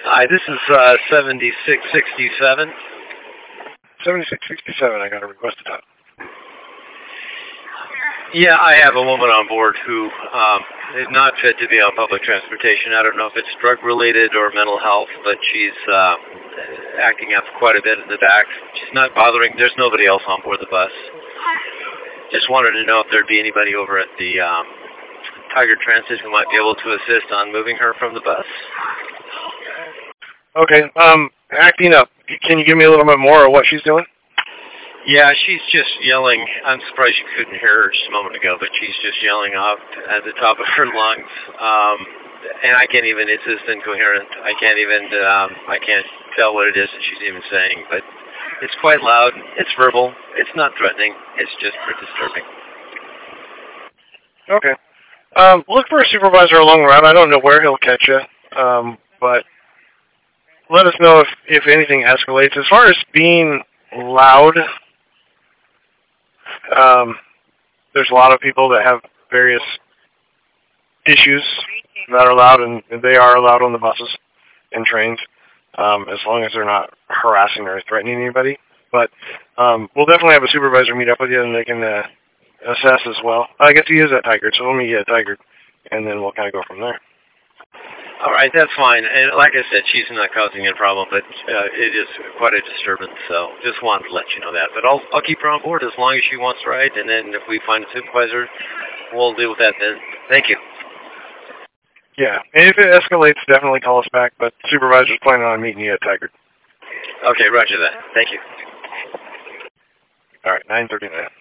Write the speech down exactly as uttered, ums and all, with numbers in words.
Hi, this is uh, seventy-six sixty-seven. seventy-six sixty-seven, I got a request to talk. Yeah, I have a woman on board who um, is not fit to be on public transportation. I don't know if it's drug-related or mental health, but she's uh, acting up quite a bit in the back. She's not bothering. There's nobody else on board the bus. Just wanted to know if there'd be anybody over at the um, Tiger Transit who might be able to assist on moving her from the bus. Okay, um, acting up. Can you give me a little bit more of what she's doing? Yeah, she's just yelling. I'm surprised you couldn't hear her just a moment ago, but she's just yelling off at the top of her lungs. Um, and I can't even, it's just incoherent. I can't even, um, I can't tell what it is that she's even saying, but it's quite loud. It's verbal. It's not threatening. It's just disturbing. Okay. Um, look for a supervisor along the route. I don't know where he'll catch you, um, but let us know if, if anything escalates. As far as being loud, um, there's a lot of people that have various issues that are loud, and they are allowed on the buses and trains, um, as long as they're not harassing or threatening anybody. But um, we'll definitely have a supervisor meet up with you, and they can uh, assess as well. I guess he is at Tigard, so we'll meet you at Tigard, and then we'll kind of go from there. All right, that's fine. And like I said, she's not causing a problem, but uh, it is quite a disturbance. So just wanted to let you know that. But I'll I'll keep her on board as long as she wants to ride, and then if we find a supervisor, we'll deal with that then. Thank you. Yeah, and if it escalates, definitely call us back. But the supervisor's planning on meeting you at Tigard. Okay, roger that. Thank you. All right, nine thirty-nine.